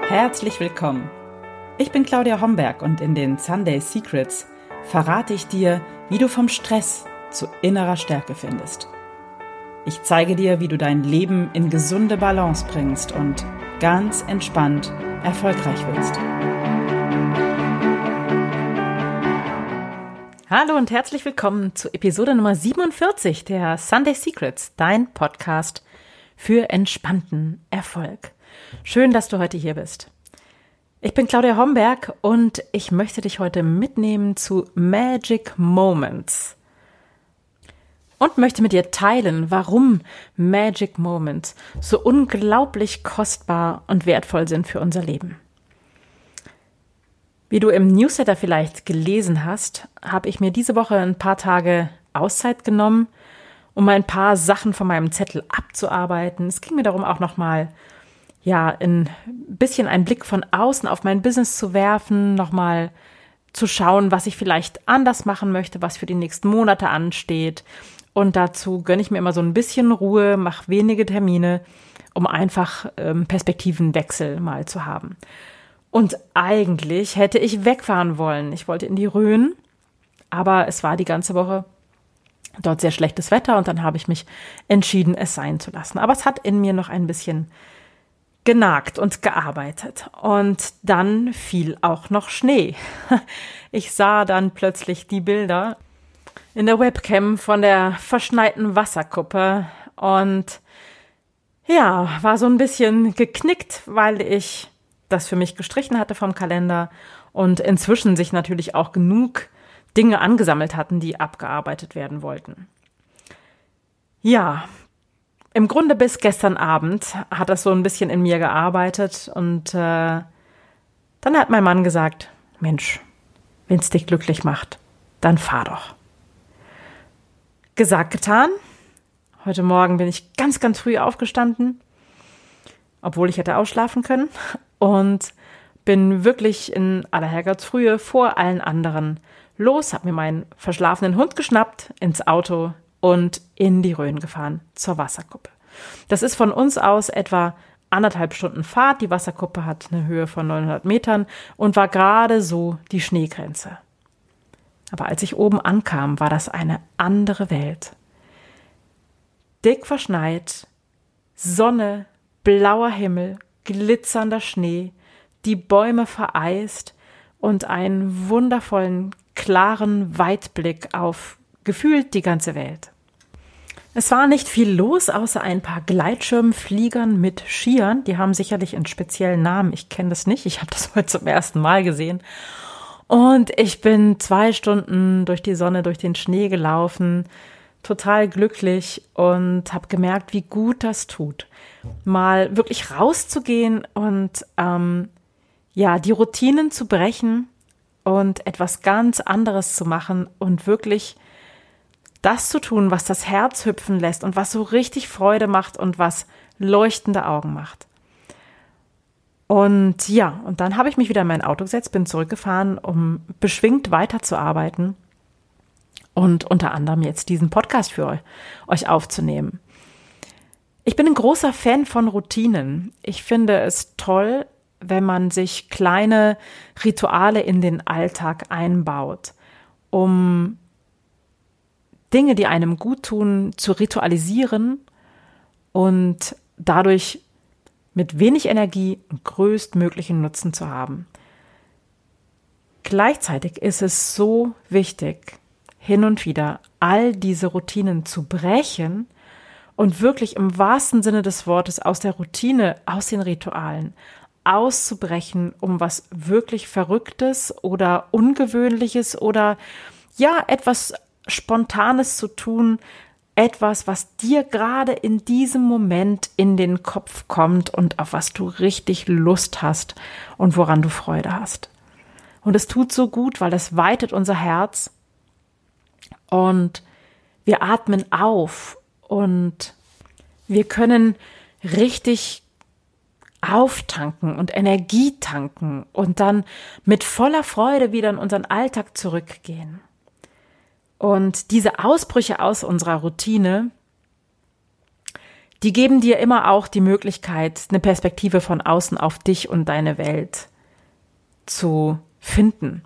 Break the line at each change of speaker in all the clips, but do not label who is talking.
Herzlich willkommen. Ich bin Claudia Homberg und in den Sunday Secrets verrate ich dir, wie du vom Stress zu innerer Stärke findest. Ich zeige dir, wie du dein Leben in gesunde Balance bringst und ganz entspannt erfolgreich wirst. Hallo und herzlich willkommen zu Episode Nummer 47 der Sunday Secrets, dein Podcast für entspannten Erfolg. Schön, dass du heute hier bist. Ich bin Claudia Homberg und ich möchte dich heute mitnehmen zu Magic Moments und möchte mit dir teilen, warum Magic Moments so unglaublich kostbar und wertvoll sind für unser Leben. Wie du im Newsletter vielleicht gelesen hast, habe ich mir diese Woche ein paar Tage Auszeit genommen, um ein paar Sachen von meinem Zettel abzuarbeiten. Es ging mir darum, auch nochmal ein bisschen einen Blick von außen auf mein Business zu werfen, nochmal zu schauen, was ich vielleicht anders machen möchte, was für die nächsten Monate ansteht. Und dazu gönne ich mir immer so ein bisschen Ruhe, mache wenige Termine, um einfach Perspektivenwechsel mal zu haben. Und eigentlich hätte ich wegfahren wollen. Ich wollte in die Rhön, aber es war die ganze Woche dort sehr schlechtes Wetter und dann habe ich mich entschieden, es sein zu lassen. Aber es hat in mir noch ein bisschen genagt und gearbeitet. Und dann fiel auch noch Schnee. Ich sah dann plötzlich die Bilder in der Webcam von der verschneiten Wasserkuppe und war so ein bisschen geknickt, weil ich das für mich gestrichen hatte vom Kalender und inzwischen sich natürlich auch genug Dinge angesammelt hatten, die abgearbeitet werden wollten. Ja, im Grunde bis gestern Abend hat das so ein bisschen in mir gearbeitet und dann hat mein Mann gesagt, Mensch, wenn es dich glücklich macht, dann fahr doch. Gesagt, getan. Heute Morgen bin ich ganz, ganz früh aufgestanden, obwohl ich hätte ausschlafen können und bin wirklich in aller Herrgottsfrühe vor allen anderen los, habe mir meinen verschlafenen Hund geschnappt, ins Auto und in die Rhön gefahren zur Wasserkuppe. Das ist von uns aus etwa 1,5 Stunden Fahrt. Die Wasserkuppe hat eine Höhe von 900 Metern und war gerade so die Schneegrenze. Aber als ich oben ankam, war das eine andere Welt. Dick verschneit, Sonne, blauer Himmel, glitzernder Schnee, die Bäume vereist und einen wundervollen, klaren Weitblick auf gefühlt die ganze Welt. Es war nicht viel los, außer ein paar Gleitschirmfliegern mit Skiern. Die haben sicherlich einen speziellen Namen. Ich kenne das nicht. Ich habe das heute zum ersten Mal gesehen. Und ich bin 2 Stunden durch die Sonne, durch den Schnee gelaufen, total glücklich und habe gemerkt, wie gut das tut, mal wirklich rauszugehen und die Routinen zu brechen und etwas ganz anderes zu machen und wirklich das zu tun, was das Herz hüpfen lässt und was so richtig Freude macht und was leuchtende Augen macht. Und dann habe ich mich wieder in mein Auto gesetzt, bin zurückgefahren, um beschwingt weiterzuarbeiten und unter anderem jetzt diesen Podcast für euch aufzunehmen. Ich bin ein großer Fan von Routinen. Ich finde es toll, wenn man sich kleine Rituale in den Alltag einbaut, um Dinge, die einem gut tun, zu ritualisieren und dadurch mit wenig Energie und größtmöglichen Nutzen zu haben. Gleichzeitig ist es so wichtig, hin und wieder all diese Routinen zu brechen und wirklich im wahrsten Sinne des Wortes aus der Routine, aus den Ritualen auszubrechen, um was wirklich Verrücktes oder Ungewöhnliches oder etwas Spontanes zu tun, etwas, was dir gerade in diesem Moment in den Kopf kommt und auf was du richtig Lust hast und woran du Freude hast. Und es tut so gut, weil es weitet unser Herz und wir atmen auf und wir können richtig auftanken und Energie tanken und dann mit voller Freude wieder in unseren Alltag zurückgehen. Und diese Ausbrüche aus unserer Routine, die geben dir immer auch die Möglichkeit, eine Perspektive von außen auf dich und deine Welt zu finden.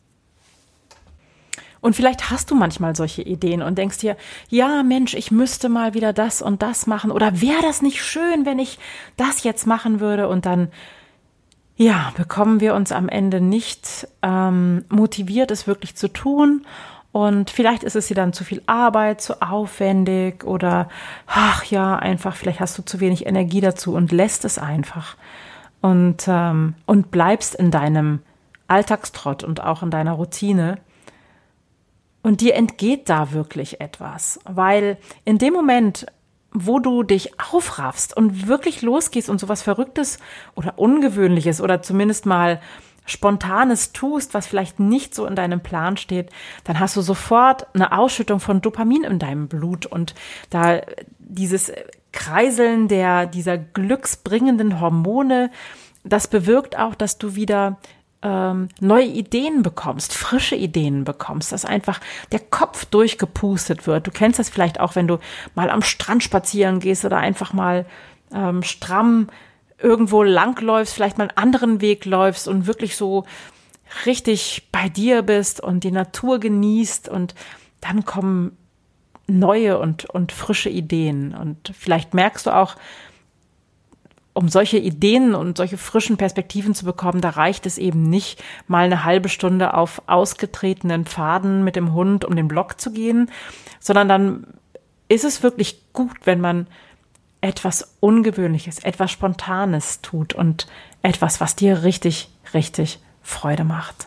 Und vielleicht hast du manchmal solche Ideen und denkst dir, ja Mensch, ich müsste mal wieder das und das machen oder wäre das nicht schön, wenn ich das jetzt machen würde? Und dann, ja, bekommen wir uns am Ende nicht motiviert, es wirklich zu tun. Und vielleicht ist es dir dann zu viel Arbeit, zu aufwendig oder, ach ja, einfach, vielleicht hast du zu wenig Energie dazu und lässt es einfach. Und bleibst in deinem Alltagstrott und auch in deiner Routine. Und dir entgeht da wirklich etwas, weil in dem Moment, wo du dich aufraffst und wirklich losgehst und sowas Verrücktes oder Ungewöhnliches oder zumindest mal Spontanes tust, was vielleicht nicht so in deinem Plan steht, dann hast du sofort eine Ausschüttung von Dopamin in deinem Blut und da dieses Kreiseln dieser glücksbringenden Hormone, das bewirkt auch, dass du wieder neue Ideen bekommst, frische Ideen bekommst, dass einfach der Kopf durchgepustet wird. Du kennst das vielleicht auch, wenn du mal am Strand spazieren gehst oder einfach mal stramm irgendwo langläufst, vielleicht mal einen anderen Weg läufst und wirklich so richtig bei dir bist und die Natur genießt und dann kommen neue und frische Ideen. Und vielleicht merkst du auch, um solche Ideen und solche frischen Perspektiven zu bekommen, da reicht es eben nicht, mal eine halbe Stunde auf ausgetretenen Pfaden mit dem Hund um den Block zu gehen, sondern dann ist es wirklich gut, wenn man etwas Ungewöhnliches, etwas Spontanes tut und etwas, was dir richtig, richtig Freude macht.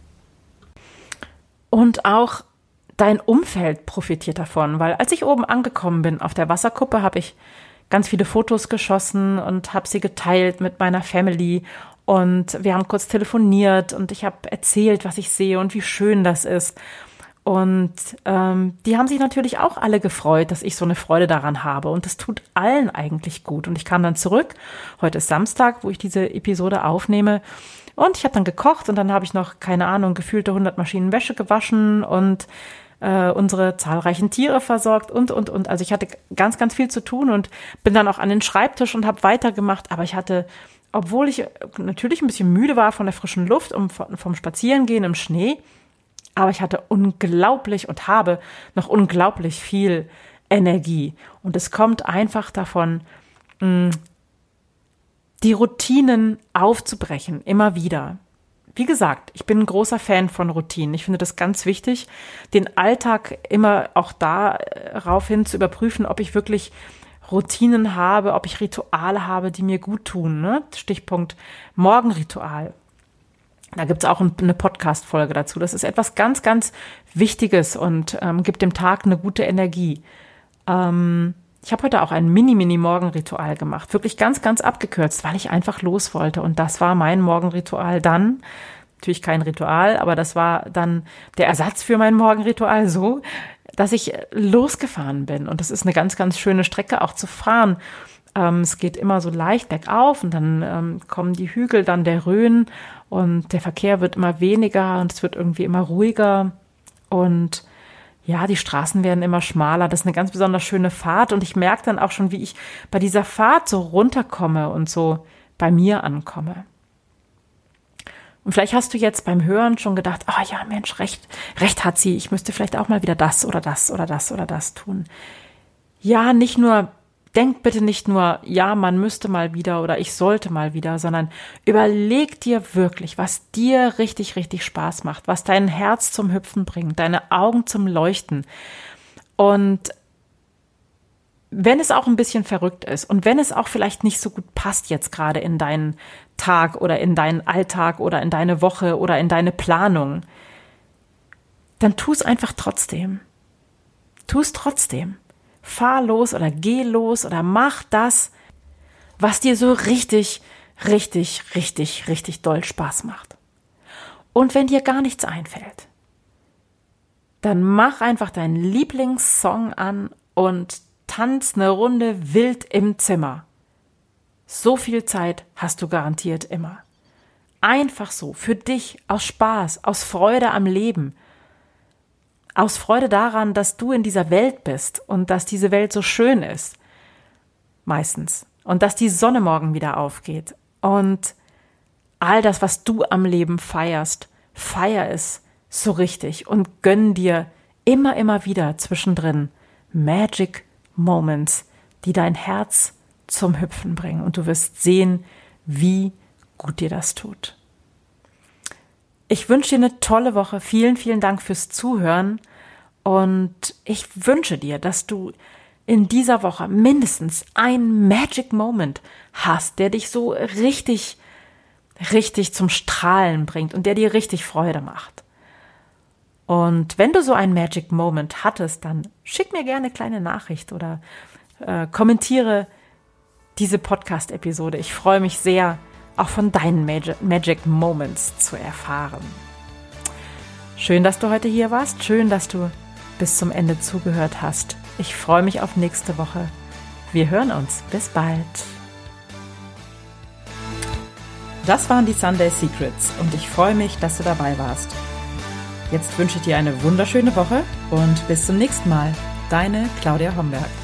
Und auch dein Umfeld profitiert davon, weil als ich oben angekommen bin auf der Wasserkuppe, habe ich ganz viele Fotos geschossen und habe sie geteilt mit meiner Family und wir haben kurz telefoniert und ich habe erzählt, was ich sehe und wie schön das ist. Und die haben sich natürlich auch alle gefreut, dass ich so eine Freude daran habe und das tut allen eigentlich gut. Und ich kam dann zurück, heute ist Samstag, wo ich diese Episode aufnehme und ich habe dann gekocht und dann habe ich noch, keine Ahnung, gefühlte 100 Maschinen Wäsche gewaschen und unsere zahlreichen Tiere versorgt und. Also ich hatte ganz, ganz viel zu tun und bin dann auch an den Schreibtisch und habe weitergemacht. Aber ich hatte, obwohl ich natürlich ein bisschen müde war von der frischen Luft und vom Spazierengehen im Schnee, aber ich hatte unglaublich und habe noch unglaublich viel Energie. Und es kommt einfach davon, die Routinen aufzubrechen, immer wieder. Wie gesagt, ich bin ein großer Fan von Routinen. Ich finde das ganz wichtig, den Alltag immer auch darauf hin zu überprüfen, ob ich wirklich Routinen habe, ob ich Rituale habe, die mir gut tun. Ne? Stichpunkt Morgenritual. Da gibt's auch eine Podcast-Folge dazu. Das ist etwas ganz, ganz Wichtiges und gibt dem Tag eine gute Energie. Ich habe heute auch ein Mini-Morgenritual gemacht. Wirklich ganz, ganz abgekürzt, weil ich einfach los wollte. Und das war mein Morgenritual dann. Natürlich kein Ritual, aber das war dann der Ersatz für mein Morgenritual so, dass ich losgefahren bin. Und das ist eine ganz, ganz schöne Strecke auch zu fahren. Es geht immer so leicht bergauf und dann kommen die Hügel, dann der Rhön und der Verkehr wird immer weniger und es wird irgendwie immer ruhiger. Und ja, die Straßen werden immer schmaler. Das ist eine ganz besonders schöne Fahrt und ich merke dann auch schon, wie ich bei dieser Fahrt so runterkomme und so bei mir ankomme. Und vielleicht hast du jetzt beim Hören schon gedacht, oh ja, Mensch, recht hat sie. Ich müsste vielleicht auch mal wieder das oder das oder das oder das tun. Ja, denk bitte nicht nur, ja, man müsste mal wieder oder ich sollte mal wieder, sondern überleg dir wirklich, was dir richtig, richtig Spaß macht, was dein Herz zum Hüpfen bringt, deine Augen zum Leuchten. Und wenn es auch ein bisschen verrückt ist und wenn es auch vielleicht nicht so gut passt jetzt gerade in deinen Tag oder in deinen Alltag oder in deine Woche oder in deine Planung, dann tu es einfach trotzdem. Tu es trotzdem. Fahr los oder geh los oder mach das, was dir so richtig, richtig, richtig, richtig doll Spaß macht. Und wenn dir gar nichts einfällt, dann mach einfach deinen Lieblingssong an und tanz eine Runde wild im Zimmer. So viel Zeit hast du garantiert immer. Einfach so, für dich, aus Spaß, aus Freude am Leben. Aus Freude daran, dass du in dieser Welt bist und dass diese Welt so schön ist. meistens. Und dass die Sonne morgen wieder aufgeht. Und all das, was du am Leben feierst, feier es so richtig und gönn dir immer wieder zwischendrin Magic Moments, die dein Herz zum Hüpfen bringen. Und du wirst sehen, wie gut dir das tut. Ich wünsche dir eine tolle Woche. Vielen Dank fürs Zuhören. Und ich wünsche dir, dass du in dieser Woche mindestens einen Magic Moment hast, der dich so richtig zum Strahlen bringt und der dir richtig Freude macht. Und wenn du so einen Magic Moment hattest, dann schick mir gerne eine kleine Nachricht oder kommentiere diese Podcast-Episode. Ich freue mich sehr, auch von deinen Magic Moments zu erfahren. Schön, dass du heute hier warst. Schön, dass du bis zum Ende zugehört hast. Ich freue mich auf nächste Woche. Wir hören uns. Bis bald. Das waren die Sunday Secrets und ich freue mich, dass du dabei warst. Jetzt wünsche ich dir eine wunderschöne Woche und bis zum nächsten Mal. Deine Claudia Homberg.